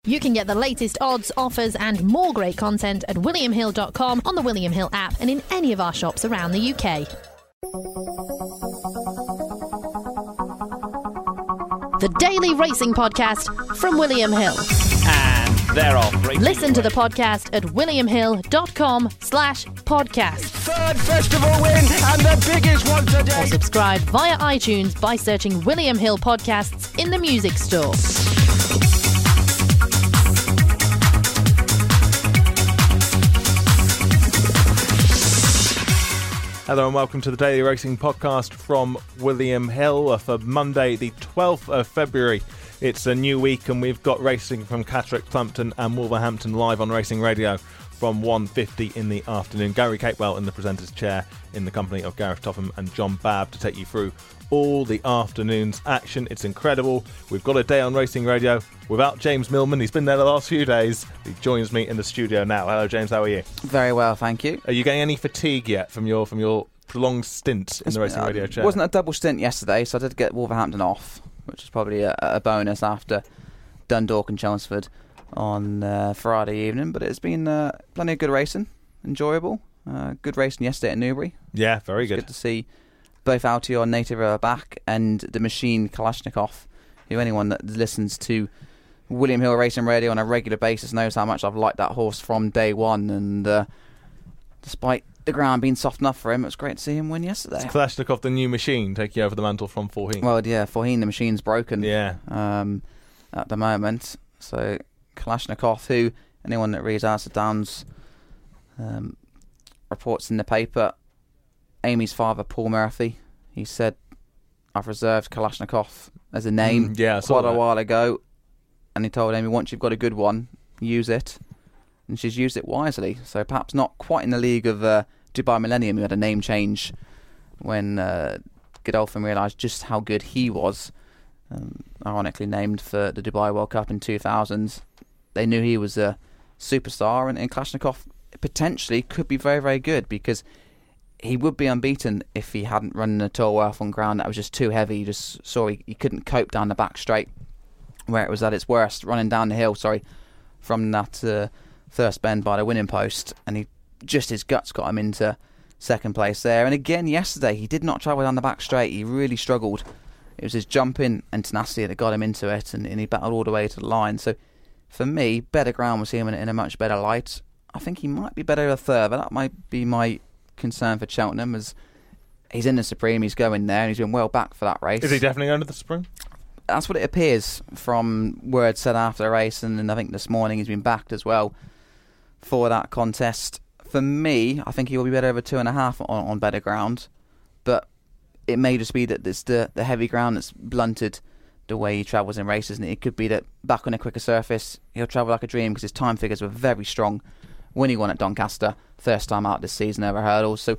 You can get the latest odds, offers and more great content at williamhill.com, on the William Hill app and in any of our shops around the UK. The Daily Racing Podcast from William Hill. And they're off. Listen to the podcast at williamhill.com/podcast. Third festival win and the biggest one today. Or subscribe via iTunes by searching William Hill Podcasts in the music store. Hello and welcome to the Daily Racing Podcast from William Hill for Monday the 12th of February. It's a new week and we've got racing from Catterick, Plumpton and Wolverhampton live on Racing Radio from 1:50 in the afternoon. Gary Capewell in the presenter's chair in the company of Gareth Topham and John Babb to take you through all the afternoon's action. It's incredible. We've got a day on Racing Radio without James Millman. He's been there the last few days. He joins me in the studio now. Hello James, how are you? Very well, thank you. Are you getting any fatigue yet from your prolonged stint in the Racing Radio chair? It wasn't a double stint yesterday, so I did get Wolverhampton off, which is probably a bonus after Dundalk and Chelmsford on Friday evening. But it's been plenty of good racing, enjoyable. Good racing yesterday at Newbury. Yeah, very good. Good to see both Altior and Native are back, and the machine Kalashnikov, who anyone that listens to William Hill Racing Radio on a regular basis knows how much I've liked that horse from day one. And despite the ground being soft enough for him, it was great to see him win yesterday. Is Kalashnikov the new machine taking over the mantle from Forheen? Well, yeah, Forheen, the machine's broken. Yeah. At the moment. So Kalashnikov, who anyone that reads Alistair Downs' reports in the paper, Amy's father, Paul Murphy, he said, I've reserved Kalashnikov as a name quite a while ago. And he told Amy, once you've got a good one, use it. And she's used it wisely. So perhaps not quite in the league of Dubai Millennium, who had a name change when Godolphin realised just how good he was. Ironically named for the Dubai World Cup in 2000. They knew he was a superstar, and Kalashnikov potentially could be very, very good, because he would be unbeaten if he hadn't run a Tolworth on ground that was just too heavy. You just saw he couldn't cope down the back straight where it was at its worst, running down the hill, from that first bend by the winning post, and his guts got him into second place there. And again yesterday, he did not travel down the back straight. He really struggled. It was his jumping and tenacity that got him into it, and he battled all the way to the line. So for me, better ground will see him in a much better light. I think he might be better a third, but that might be my concern for Cheltenham, as he's in the Supreme, he's going there, and he's been well back for that race. Is he definitely going to the Supreme? That's what it appears from words said after the race, and I think this morning he's been backed as well for that contest. For me, I think he will be better over 2.5 on better ground, but it may just be that it's the heavy ground that's blunted the way he travels in races, and it could be that back on a quicker surface he'll travel like a dream, because his time figures were very strong when he won at Doncaster, first time out this season over hurdles. So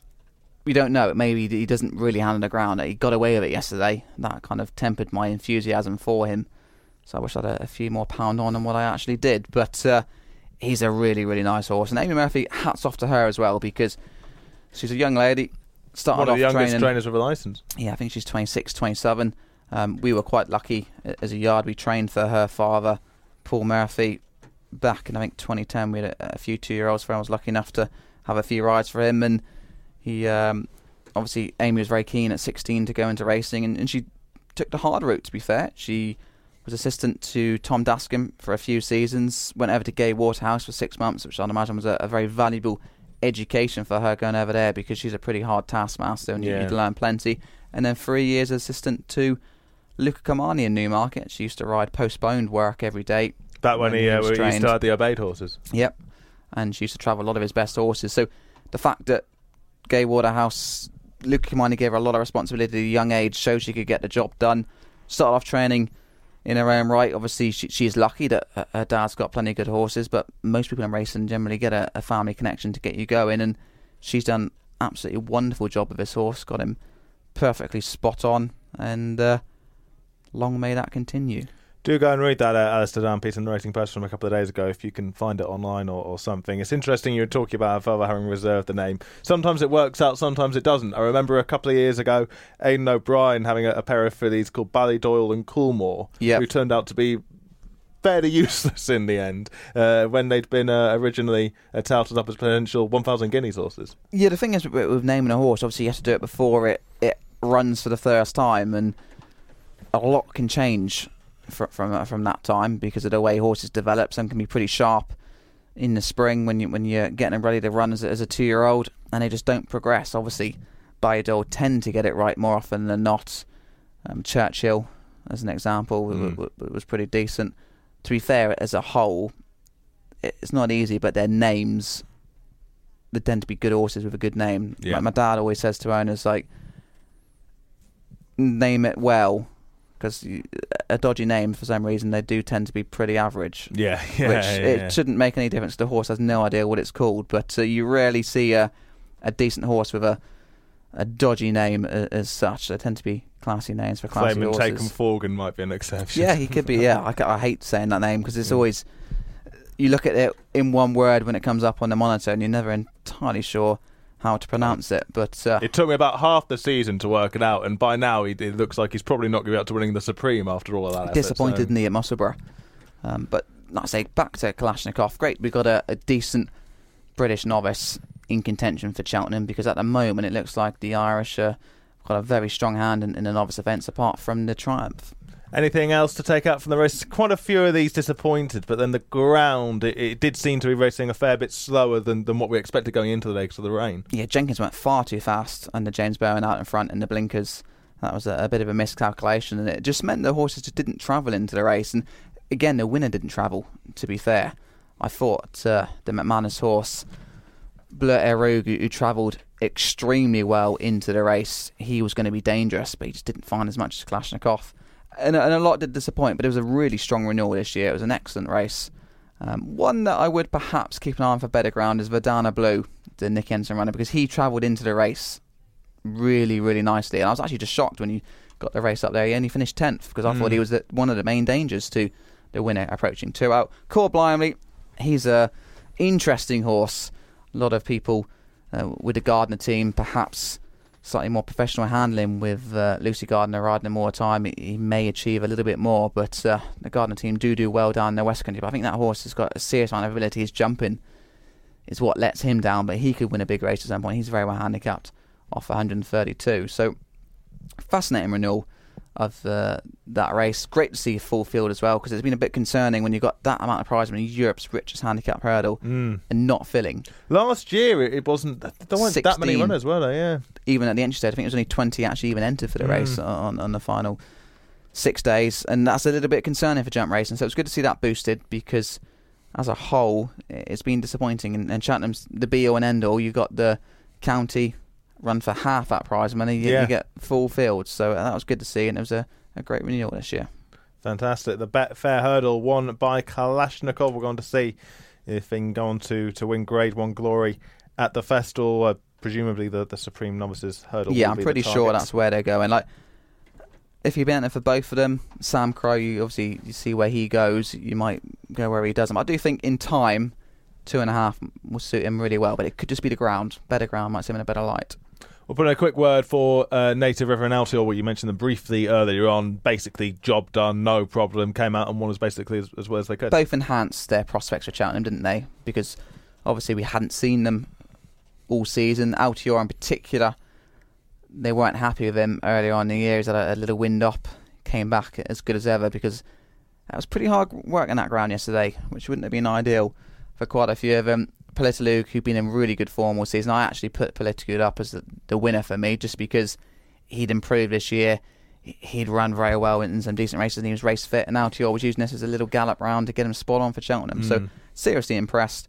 we don't know. Maybe he doesn't really handle the ground. He got away with it yesterday. That kind of tempered my enthusiasm for him. So I wish I had a few more pound on than what I actually did. But he's a really, really nice horse. And Amy Murphy, hats off to her as well, because she's a young lady. Started one of the off youngest training, trainers with a licence. Yeah, I think she's 26, 27. We were quite lucky as a yard. We trained for her father, Paul Murphy, back in, I think, 2010. We had a few 2-year-olds for him. I was lucky enough to have a few rides for him, and he obviously, Amy was very keen at 16 to go into racing, and she took the hard route, to be fair. She was assistant to Tom Dascombe for a few seasons, went over to Gay Waterhouse for 6 months, which I'd imagine was a very valuable education for her going over there, because she's a pretty hard taskmaster and you'd learn plenty. And then 3 years assistant to Luca Comani in Newmarket. She used to ride postponed work every day. Back when he used to ride the Obeyed horses. Yep. And she used to travel a lot of his best horses. So the fact that Gay Waterhouse, Luca Comani gave her a lot of responsibility at a young age, showed she could get the job done. Started off training in her own right. Obviously, she's lucky that her dad's got plenty of good horses, but most people in racing generally get a family connection to get you going, and she's done absolutely wonderful job of this horse, got him perfectly spot on, and long may that continue. Do go and read that Alistair Down piece in the Racing Post from a couple of days ago if you can find it online or something. It's interesting you were talking about her father having reserved the name. Sometimes it works out, sometimes it doesn't. I remember a couple of years ago Aidan O'Brien having a pair of fillies called Ballydoyle and Coolmore, who turned out to be fairly useless in the end when they'd been originally touted up as potential 1,000 guineas horses. Yeah, the thing is with naming a horse, obviously you have to do it before it runs for the first time, and a lot can change from that time because of the way horses develop. Some can be pretty sharp in the spring when you're getting them ready to run as a 2-year-old, and they just don't progress. Obviously, Bayador tend to get it right more often than not. Churchill, as an example, was pretty decent. To be fair, as a whole, it's not easy, but their names, they tend to be good horses with a good name. Yeah. Like my dad always says to owners, like, name it well, because a dodgy name, for some reason, they do tend to be pretty average. It shouldn't make any difference. The horse has no idea what it's called, but you rarely see a decent horse with a dodgy name as such. They tend to be classy names for classy horses. Taken Forgan might be an exception. Yeah, he could be. Yeah, I hate saying that name because it's always, you look at it in one word when it comes up on the monitor and you're never entirely sure how to pronounce it. But it took me about half the season to work it out, and by now it looks like he's probably not going to be up to winning the Supreme after all of that effort. Disappointed, isn't he, at Musselburgh? But like I say, back to Kalashnikov. Great, we got a decent British novice in contention for Cheltenham, because at the moment it looks like the Irish got a very strong hand in the novice events apart from the Triumph. Anything else to take out from the race? Quite a few of these disappointed, but then the ground, it did seem to be racing a fair bit slower than what we expected going into the day because of the rain. Yeah, Jenkins went far too fast under James Bowen out in front in the blinkers. That was a bit of a miscalculation, and it just meant the horses just didn't travel into the race. And again, the winner didn't travel, to be fair. I thought the McManus horse, Bleu Eroug, who travelled extremely well into the race, he was going to be dangerous, but he just didn't find as much as Kalashnikov. And a lot did disappoint, but it was a really strong renewal this year. It was an excellent race. One that I would perhaps keep an eye on for better ground is Verdana Blue, the Nick Ensign runner, because he travelled into the race really, really nicely. And I was actually just shocked when he got the race up there. He only finished 10th, because I thought he was one of the main dangers to the winner approaching 2 out. Core Blimley, he's a interesting horse. A lot of people with the Gardner team, perhaps slightly more professional handling with Lucy Gardner riding him more time, he may achieve a little bit more, but the Gardner team do well down the West Country. But I think that horse has got a serious amount of ability. His jumping is what lets him down, but he could win a big race at some point. He's very well handicapped off 132. So fascinating renewal of that race. Great to see a full field as well, because it's been a bit concerning when you've got that amount of prize money, Europe's richest handicap hurdle, and not filling. Last year it wasn't, there weren't 16, that many runners, were there? Yeah. Even at the entry stage, I think it was only 20 actually even entered for the race on the final 6 days, and that's a little bit concerning for jump racing. So it's good to see that boosted, because as a whole it's been disappointing, and Cheltenham's the be all and end all. You've got the county run for half that prize money, you get full fields, so that was good to see, and it was a great renewal this year. Fantastic. The Betfair Hurdle won by Kalashnikov. We're going to see if he can go on to win Grade 1 glory at the festival. Presumably the Supreme Novices Hurdle. Yeah, I'm pretty sure that's where they're going. Like, if you've been there for both of them, Sam Crow, you see where he goes, you might go where he doesn't. I do think in time 2.5 will suit him really well, but it could just be the ground. Better ground might see him in a better light. We'll put in a quick word for Native River and Altior, where you mentioned them briefly earlier on. Basically, job done, no problem. Came out and won as basically as well as they could. Both enhanced their prospects for Cheltenham, didn't they? Because obviously we hadn't seen them all season. Altior in particular, they weren't happy with him earlier on in the year. He's had a little wind up, came back as good as ever, because that was pretty hard work on that ground yesterday, which wouldn't have been ideal for quite a few of them. Politaloug, who'd been in really good form all season. I actually put Politaloug up as the winner for me, just because he'd improved this year. He'd run very well in some decent races, and he was race fit, and Altior was using this as a little gallop round to get him spot on for Cheltenham. So seriously impressed.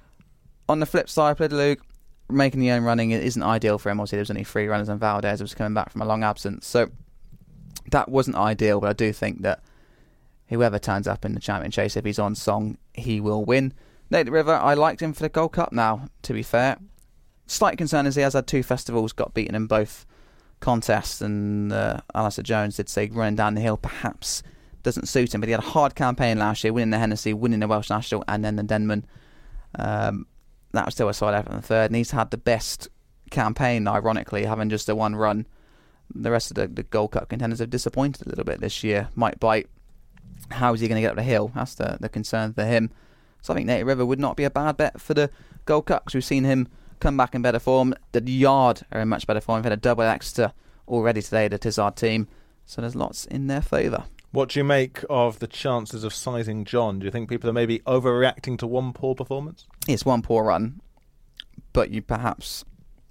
On the flip side, Politaloug making the own running isn't ideal for him. Obviously there was only 3 runners, and Valdez was coming back from a long absence, so that wasn't ideal. But I do think that whoever turns up in the champion chase, if he's on song, he will win. Native River, I liked him for the Gold Cup now, to be fair. Slight concern is he has had 2 festivals, got beaten in both contests, and Alistair Jones did say running down the hill perhaps doesn't suit him, but he had a hard campaign last year, winning the Hennessy, winning the Welsh National, and then the Denman. That was still a side effort in the third, and he's had the best campaign, ironically, having just the 1 run. The rest of the Gold Cup contenders have disappointed a little bit this year. Might Bite how is he going to get up the hill? That's the concern for him. So I think Native River would not be a bad bet for the Gold Cup, because we've seen him come back in better form. The Yard are in much better form. We've had a double Exeter already today, the Tizard team. So there's lots in their favour. What do you make of the chances of Sizing John? Do you think people are maybe overreacting to one poor performance? It's one poor run, but you perhaps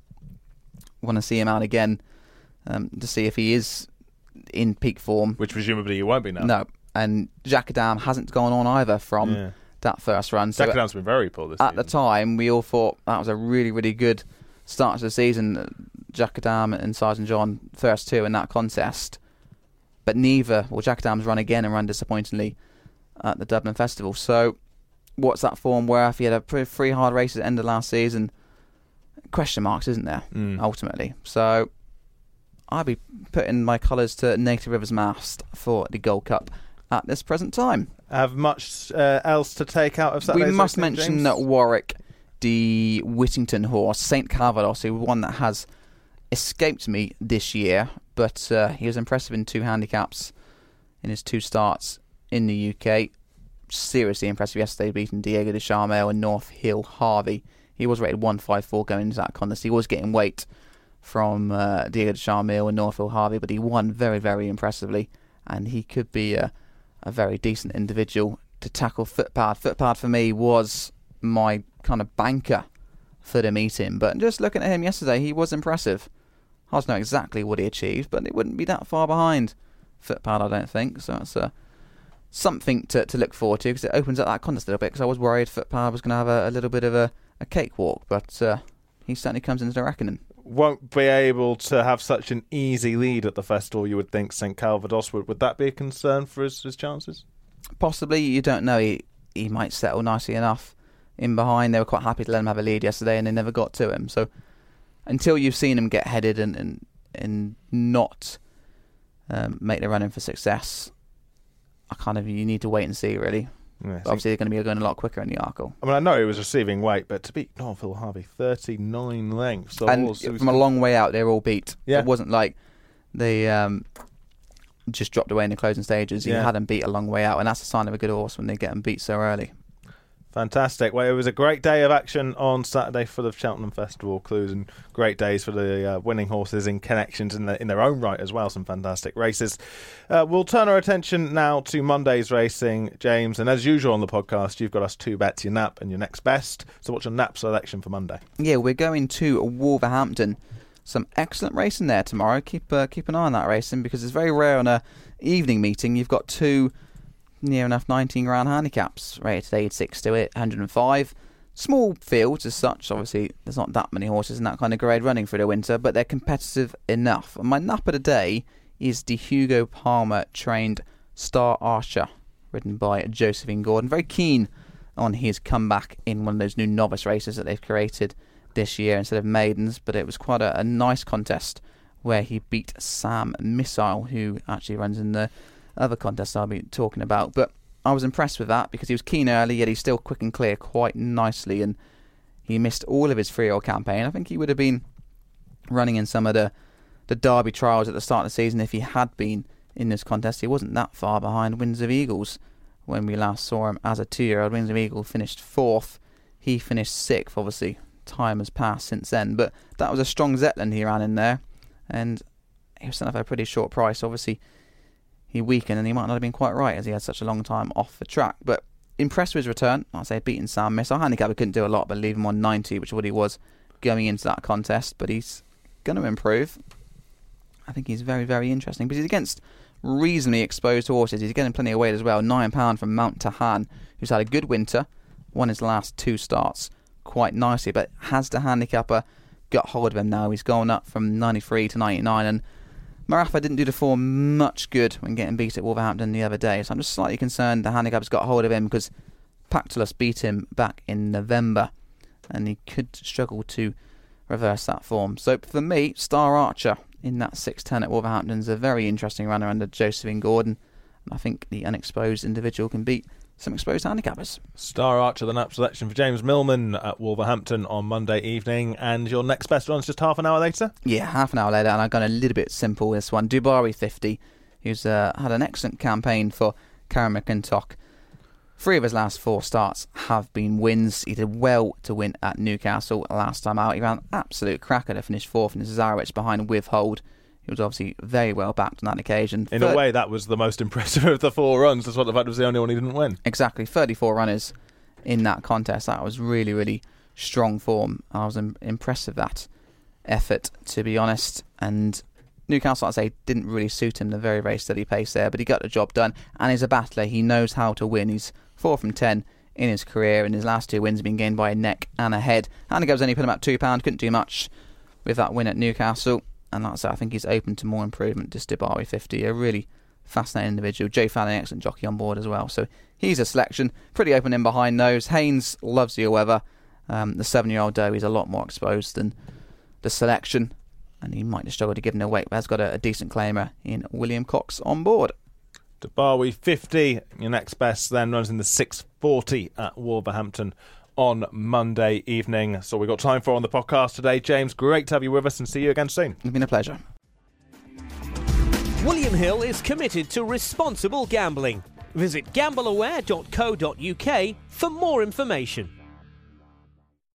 want to see him out again to see if he is in peak form. Which presumably he won't be now. No, and Jacadam hasn't gone on either from that first run. So Jacadam's been very poor this season. At the time, we all thought that was a really, really good start to the season. Jacadam and Sizing John, first two in that contest. But Jacadam's run again and run disappointingly at the Dublin Festival. So what's that form worth? He had a pretty hard race at the end of last season. Question marks, isn't there, ultimately? So I'll be putting my colours to Native River's mast for the Gold Cup at this present time. Have much else to take out of Saturday's We must racing, mention James? that Warwick, the Whittington horse, St Calvados, who one that has escaped me this year, but he was impressive in 2 handicaps in his 2 starts in the UK. Seriously impressive yesterday, beating Diego de Charmel and North Hill Harvey. He was rated 154 going into that contest. He was getting weight from Diego de Charmel and North Hill Harvey, but he won very, very impressively, and he could be a very decent individual to tackle Footpad. Footpad for me was my kind of banker for the meeting, but just looking at him yesterday, he was impressive. Hard to know exactly what he achieved, but it wouldn't be that far behind Footpad, I don't think. So that's something to look forward to, because it opens up that contest a little bit, because I was worried Footpad was going to have a little bit of a cakewalk, but he certainly comes into the reckoning. Won't be able to have such an easy lead at the festival, you would think, St Calvados. Would that be a concern for his chances? Possibly, you don't know. He might settle nicely enough in behind. They were quite happy to let him have a lead yesterday, and they never got to him. So until you've seen him get headed and not make the run in for success, you need to wait and see, really. Yeah, obviously, they're going to be going a lot quicker in the Arkle. I mean, I know he was receiving weight, but to beat North Hill Harvey 39 lengths. And from a long way out, they were all beat. Yeah. It wasn't like they just dropped away in the closing stages. You had them beat a long way out, and that's a sign of a good horse when they get them beat so early. Fantastic. Well, it was a great day of action on Saturday, full of Cheltenham Festival clues and great days for the winning horses in connections in their own right as well. Some fantastic races. We'll turn our attention now to Monday's racing, James. And as usual on the podcast, you've got us 2 bets, your nap and your next best. So what's your nap selection for Monday? Yeah, we're going to Wolverhampton. Some excellent racing there tomorrow. Keep an eye on that racing, because it's very rare on a evening meeting. You've got 2 near enough 19 grand handicaps rated today, 6 to it, 105. Small fields as such. Obviously, there's not that many horses in that kind of grade running through the winter, but they're competitive enough. And my nap of the day is the Hugo Palmer trained Star Archer, ridden by Josephine Gordon. Very keen on his comeback in one of those new novice races that they've created this year instead of maidens, but it was quite a nice contest where he beat Sam Missile, who actually runs in the other contests I'll be talking about. But I was impressed with that, because he was keen early, yet he's still quick and clear quite nicely, and he missed all of his 3-year-old campaign. I think he would have been running in some of the Derby trials at the start of the season if he had been in this contest. He wasn't that far behind Winds of Eagles when we last saw him as a 2-year-old. Winds of Eagle finished 4th. He finished 6th. Obviously, time has passed since then, but that was a strong Zetland he ran in there, and he was sent off at a pretty short price. Obviously, he weakened, and he might not have been quite right, as he had such a long time off the track. But impressed with his return. I'd say beating Sam Miss. Our handicapper couldn't do a lot, but leave him on 90, which is what he was going into that contest. But he's going to improve. I think he's very, very interesting, because he's against reasonably exposed horses. He's getting plenty of weight as well. £9 from Mount Tahan, who's had a good winter, won his last 2 starts quite nicely. But has the handicapper got hold of him now? He's gone up from 93 to 99, and Marafa didn't do the form much good when getting beat at Wolverhampton the other day, so I'm just slightly concerned the handicap's got hold of him, because Pactolus beat him back in November, and he could struggle to reverse that form. So for me, Star Archer in that 6-10 at Wolverhampton is a very interesting runner under Josephine Gordon, and I think the unexposed individual can beat some exposed handicappers. Star Archer, the nap selection for James Millman at Wolverhampton on Monday evening. And your next best run's just half an hour later? Yeah, half an hour later, and I've gone a little bit simple with this one. Dubarry 50, who's had an excellent campaign for Karen McIntosh. 3 of his last 4 starts have been wins. He did well to win at Newcastle last time out. He ran an absolute cracker to finish 4th in Zaric behind Withhold. He was obviously very well backed on that occasion. In a way, that was the most impressive of the 4 runs, despite the fact it was the only one he didn't win. Exactly. 34 runners in that contest. That was really, really strong form. I was impressed with that effort, to be honest. And Newcastle, I'd say, didn't really suit him, the very, very steady pace there, but he got the job done. And he's a battler. He knows how to win. He's 4 from 10 in his career, and his last 2 wins have been gained by a neck and a head. Handicap's only put him at £2. Couldn't do much with that win at Newcastle. And that's it. I think he's open to more improvement. Just Dibari 50, a really fascinating individual. Jay Fallon, excellent jockey on board as well. So he's a selection. Pretty open in behind those. Haynes loves the weather. The 7-year-old doe is a lot more exposed than the selection, and he might just struggle to give him a weight, but has got a decent claimer in William Cox on board. Dibari 50, your next best then runs in the 6:40 at Wolverhampton on Monday evening. So we've got time for on the podcast today. James, great to have you with us and see you again soon. It's been a pleasure. William Hill is committed to responsible gambling. Visit gambleaware.co.uk for more information.